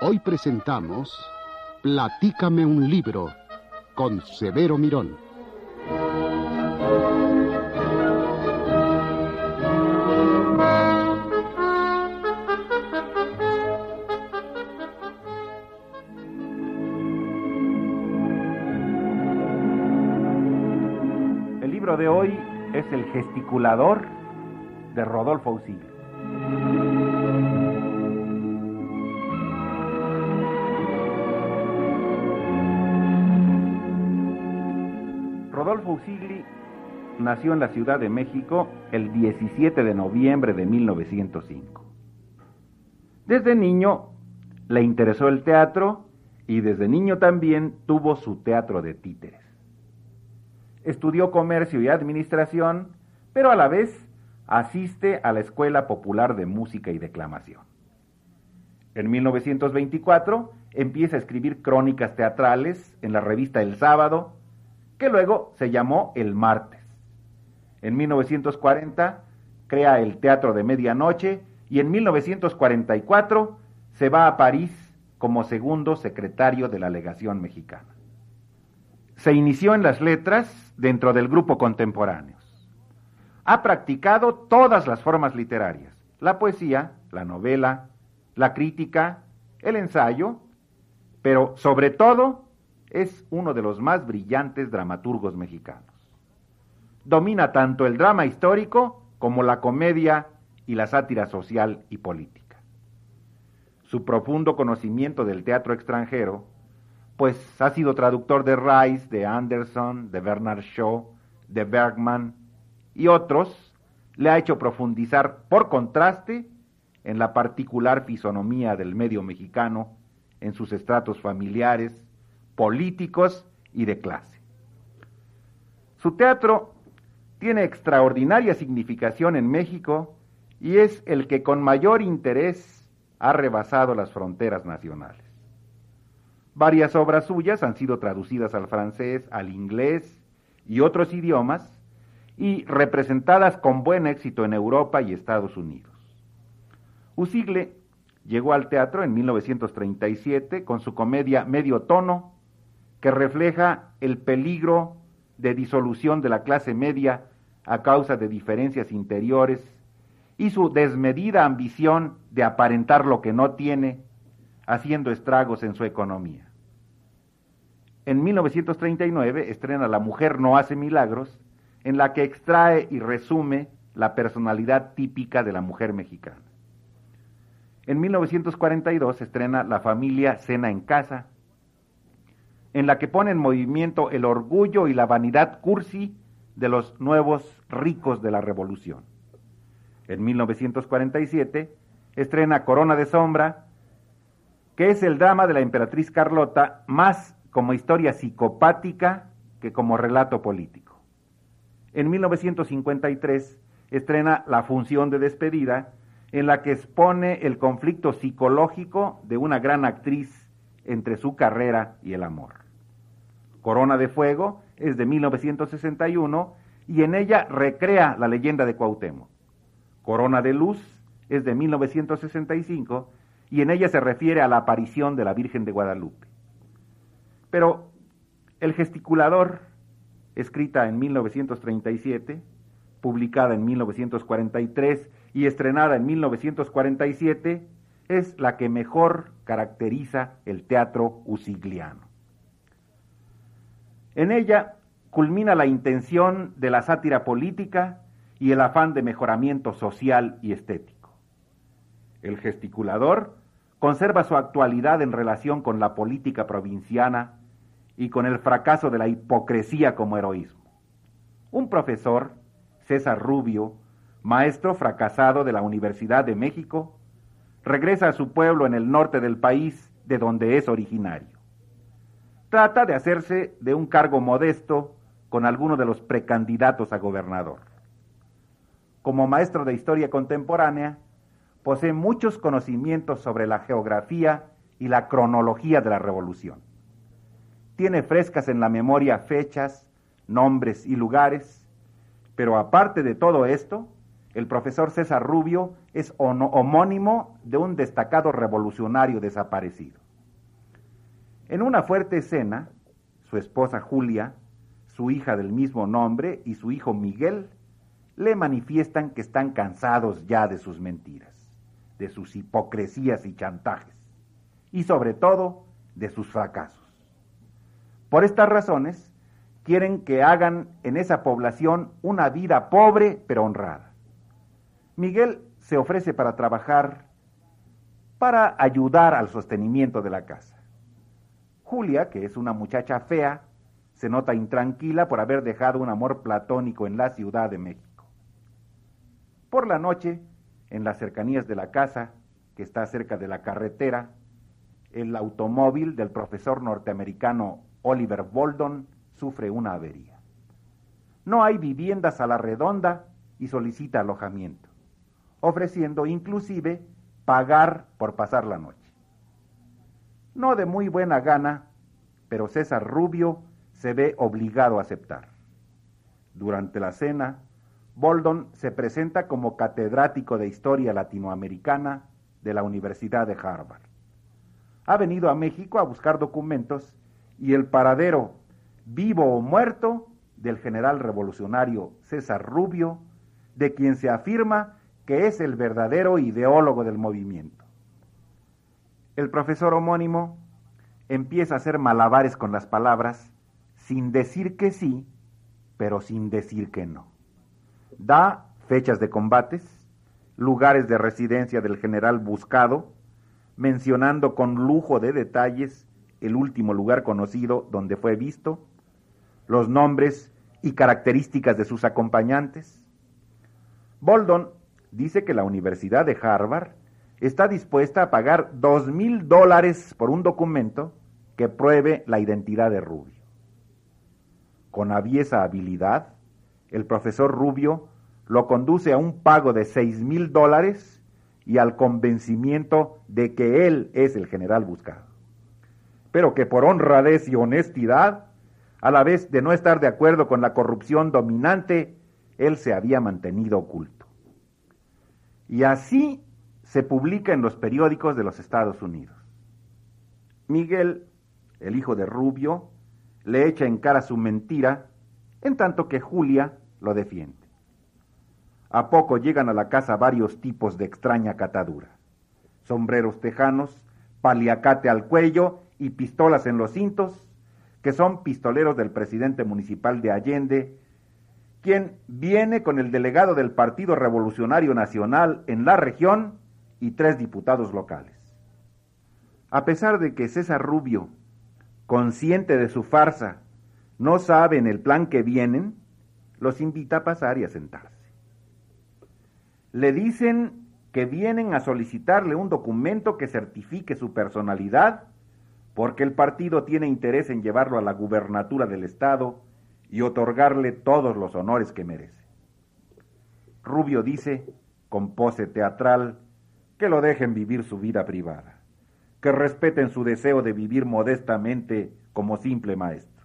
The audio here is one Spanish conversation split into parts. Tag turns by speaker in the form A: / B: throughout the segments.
A: Hoy presentamos Platícame un libro con Severo Mirón.
B: El libro de hoy es El gesticulador de Rodolfo Usigli. Rodolfo Usigli nació en la Ciudad de México el 17 de noviembre de 1905. Desde niño le interesó el teatro y desde niño también tuvo su teatro de títeres. Estudió comercio y administración, pero a la vez asiste a la Escuela Popular de Música y Declamación. En 1924 empieza a escribir crónicas teatrales en la revista El Sábado, que luego se llamó El Martes. En 1940 crea el Teatro de Medianoche y en 1944 se va a París como segundo secretario de la Legación Mexicana. Se inició en las letras dentro del grupo Contemporáneos. Ha practicado todas las formas literarias: la poesía, la novela, la crítica, el ensayo, pero sobre todo es uno de los más brillantes dramaturgos mexicanos. Domina tanto el drama histórico como la comedia y la sátira social y política. Su profundo conocimiento del teatro extranjero, pues ha sido traductor de Rice, de Anderson, de Bernard Shaw, de Bergman y otros, le ha hecho profundizar por contraste en la particular fisonomía del medio mexicano, en sus estratos familiares, políticos y de clase. Su teatro tiene extraordinaria significación en México y es el que con mayor interés ha rebasado las fronteras nacionales. Varias obras suyas han sido traducidas al francés, al inglés y otros idiomas y representadas con buen éxito en Europa y Estados Unidos. Usigli llegó al teatro en 1937 con su comedia Medio Tono, que refleja el peligro de disolución de la clase media a causa de diferencias interiores y su desmedida ambición de aparentar lo que no tiene, haciendo estragos en su economía. En 1939 estrena La mujer no hace milagros, en la que extrae y resume la personalidad típica de la mujer mexicana. En 1942 estrena La familia cena en casa, en la que pone en movimiento el orgullo y la vanidad cursi de los nuevos ricos de la revolución. En 1947 estrena Corona de Sombra, que es el drama de la emperatriz Carlota, más como historia psicopática que como relato político. En 1953 estrena La función de despedida, en la que expone el conflicto psicológico de una gran actriz entre su carrera y el amor. Corona de Fuego es de 1961 y en ella recrea la leyenda de Cuauhtémoc. Corona de Luz es de 1965 y en ella se refiere a la aparición de la Virgen de Guadalupe. Pero El gesticulador, escrita en 1937, publicada en 1943 y estrenada en 1947, es la que mejor caracteriza el teatro usigliano. En ella culmina la intención de la sátira política y el afán de mejoramiento social y estético. El gesticulador conserva su actualidad en relación con la política provinciana y con el fracaso de la hipocresía como heroísmo. Un profesor, César Rubio, maestro fracasado de la Universidad de México, regresa a su pueblo en el norte del país, de donde es originario. Trata de hacerse de un cargo modesto con alguno de los precandidatos a gobernador. Como maestro de historia contemporánea, posee muchos conocimientos sobre la geografía y la cronología de la revolución. Tiene frescas en la memoria fechas, nombres y lugares, pero aparte de todo esto, el profesor César Rubio es homónimo de un destacado revolucionario desaparecido. En una fuerte escena, su esposa Julia, su hija del mismo nombre y su hijo Miguel le manifiestan que están cansados ya de sus mentiras, de sus hipocresías y chantajes, y sobre todo de sus fracasos. Por estas razones, quieren que hagan en esa población una vida pobre pero honrada. Miguel se ofrece para trabajar, para ayudar al sostenimiento de la casa. Julia, que es una muchacha fea, se nota intranquila por haber dejado un amor platónico en la Ciudad de México. Por la noche, en las cercanías de la casa, que está cerca de la carretera, el automóvil del profesor norteamericano Oliver Boldon sufre una avería. No hay viviendas a la redonda y solicita alojamiento, ofreciendo inclusive pagar por pasar la noche. No de muy buena gana, pero César Rubio se ve obligado a aceptar. Durante la cena, Boldon se presenta como catedrático de Historia Latinoamericana de la Universidad de Harvard. Ha venido a México a buscar documentos y el paradero, vivo o muerto, del general revolucionario César Rubio, de quien se afirma que es el verdadero ideólogo del movimiento. El profesor homónimo empieza a hacer malabares con las palabras, sin decir que sí, pero sin decir que no. Da fechas de combates, lugares de residencia del general buscado, mencionando con lujo de detalles el último lugar conocido donde fue visto, los nombres y características de sus acompañantes. Boldon dice que la Universidad de Harvard está dispuesta a pagar $2,000 por un documento que pruebe la identidad de Rubio. Con aviesa habilidad, el profesor Rubio lo conduce a un pago de $6,000 y al convencimiento de que él es el general buscado, pero que por honradez y honestidad, a la vez de no estar de acuerdo con la corrupción dominante, él se había mantenido oculto. Y así se publica en los periódicos de los Estados Unidos. Miguel, el hijo de Rubio, le echa en cara su mentira, en tanto que Julia lo defiende. A poco llegan a la casa varios tipos de extraña catadura: sombreros tejanos, paliacate al cuello y pistolas en los cintos, que son pistoleros del presidente municipal de Allende, quien viene con el delegado del Partido Revolucionario Nacional en la región y 3 diputados locales. A pesar de que César Rubio, consciente de su farsa, no sabe en el plan que vienen, los invita a pasar y a sentarse. Le dicen que vienen a solicitarle un documento que certifique su personalidad, porque el partido tiene interés en llevarlo a la gubernatura del estado y otorgarle todos los honores que merece. Rubio dice, con pose teatral, que lo dejen vivir su vida privada, que respeten su deseo de vivir modestamente como simple maestro.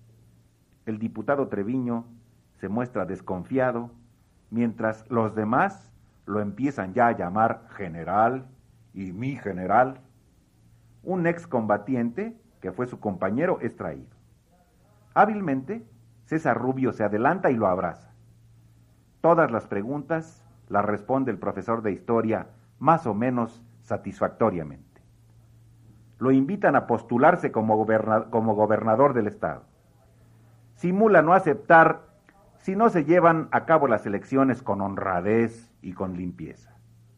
B: El diputado Treviño se muestra desconfiado, mientras los demás lo empiezan ya a llamar general y mi general. Un excombatiente, que fue su compañero, es traído. Hábilmente, César Rubio se adelanta y lo abraza. Todas las preguntas las responde el profesor de historia más o menos satisfactoriamente. Lo invitan a postularse como gobernador del estado. Simula no aceptar si no se llevan a cabo las elecciones con honradez y con limpieza.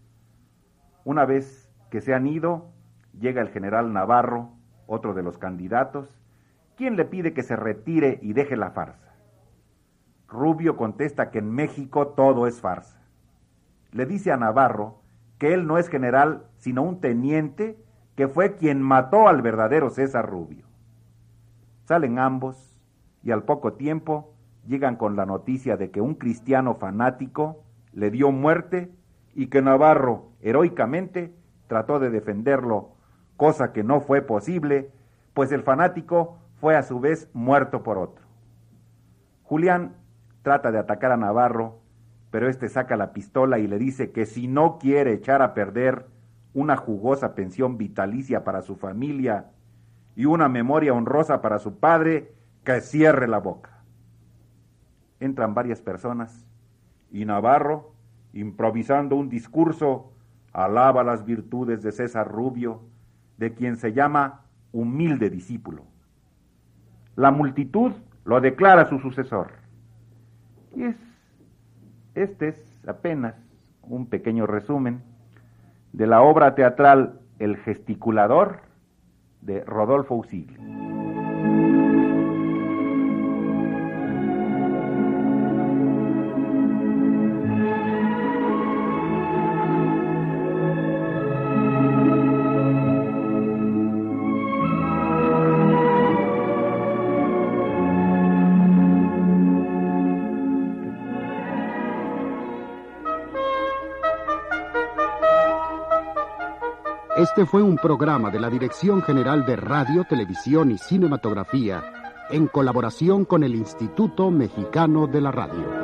B: Una vez que se han ido, llega el general Navarro, otro de los candidatos, quien le pide que se retire y deje la farsa. Rubio contesta que en México todo es farsa. Le dice a Navarro que él no es general, sino un teniente que fue quien mató al verdadero César Rubio. Salen ambos y al poco tiempo llegan con la noticia de que un cristiano fanático le dio muerte y que Navarro heroicamente trató de defenderlo, cosa que no fue posible, pues el fanático fue a su vez muerto por otro. Julián trata de atacar a Navarro, pero este saca la pistola y le dice que si no quiere echar a perder una jugosa pensión vitalicia para su familia y una memoria honrosa para su padre, que cierre la boca. Entran varias personas y Navarro, improvisando un discurso, alaba las virtudes de César Rubio, de quien se llama humilde discípulo. La multitud lo declara su sucesor. Y este es apenas un pequeño resumen de la obra teatral El gesticulador de Rodolfo Usigli.
A: Este fue un programa de la Dirección General de Radio, Televisión y Cinematografía, en colaboración con el Instituto Mexicano de la Radio.